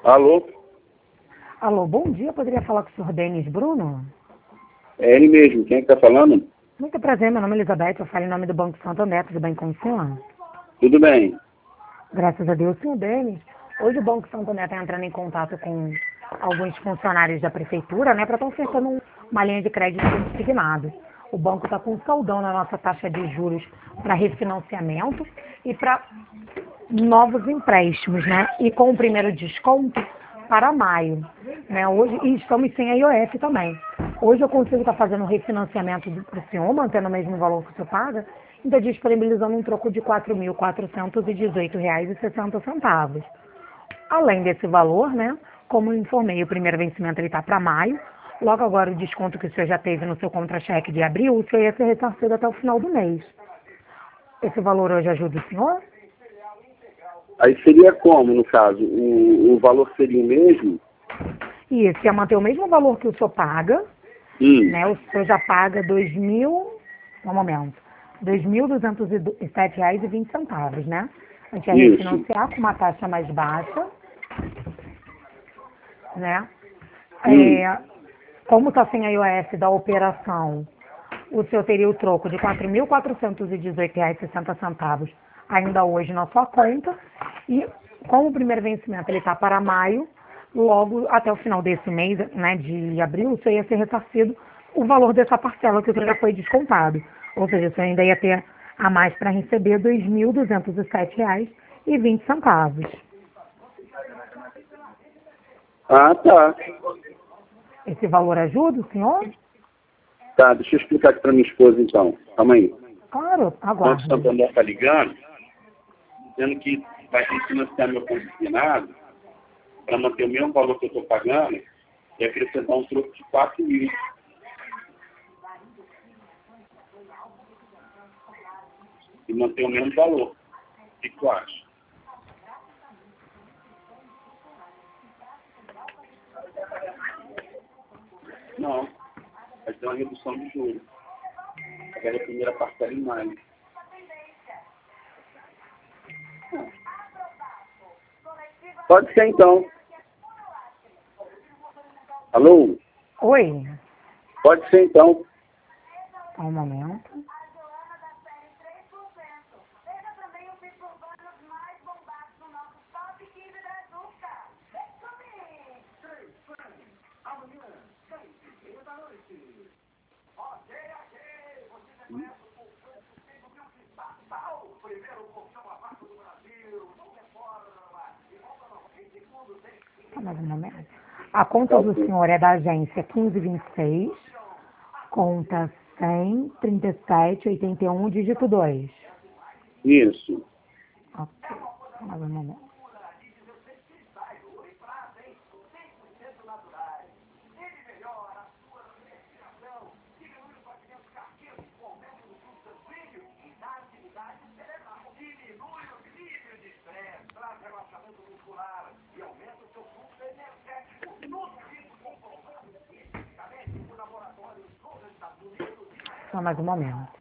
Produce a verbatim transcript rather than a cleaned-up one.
Alô? Alô, bom dia. Poderia falar com o senhor Denis Bruno? É ele mesmo. Quem é que está falando? Muito prazer, meu nome é Elizabeth. Eu falo em nome do Banco Santander. Tudo bem com o senhor? Tudo bem. Graças a Deus, senhor Denis. Hoje o Banco Santander está entrando em contato com alguns funcionários da prefeitura, né, para estar ofertando uma linha de crédito consignado. O banco está com um saldão na nossa taxa de juros para refinanciamento e para novos empréstimos, né? E com o primeiro desconto para maio, né? Hoje, e estamos sem a I O F também. Hoje eu consigo estar fazendo um refinanciamento para o senhor, mantendo o mesmo valor que o senhor paga, ainda disponibilizando um troco de quatro mil quatrocentos e dezoito reais e sessenta centavos. Além desse valor, né? Como eu informei, o primeiro vencimento está para maio. Logo agora o desconto que o senhor já teve no seu contra-cheque de abril, o senhor ia ser ressarcido até o final do mês. Esse valor hoje ajuda o senhor? Aí seria como, no caso? O, o valor seria o mesmo? Isso, ia manter o mesmo valor que o senhor paga, Hum. né? O senhor já paga dois mil, um momento, dois mil duzentos e sete reais e vinte centavos, né? A gente ia Isso. refinanciar com uma taxa mais baixa, né? Hum. É, como está sem a I O F da operação, o senhor teria o troco de quatro mil quatrocentos e dezoito reais e sessenta centavos ainda hoje na sua conta. E como o primeiro vencimento ele está para maio, logo até o final desse mês, né, de abril, o senhor ia ser ressarcido o valor dessa parcela que o senhor já foi descontado. Ou seja, o senhor ainda ia ter a mais para receber dois mil duzentos e sete reais e vinte centavos. Ah, tá. Esse valor ajuda o senhor? Tá, deixa eu explicar aqui para minha esposa então. Calma aí. Claro, O aguardo. Santander está ligando, dizendo que vai refinanciar meu consignado para manter o mesmo valor que eu estou pagando e acrescentar um troco de quatro mil. E manter o mesmo valor. O que tu acha? Não. Vai ter uma redução de juros. Agora é a primeira parcela em maio. Pode ser então. Alô? Oi, Pode ser então. só um momento. Só mais um momento. A conta do senhor é da agência quinze vinte e seis, conta cem, trinta e sete, oitenta e um, dígito dois. Isso. Ok, só mais um momento. Só mais um momento.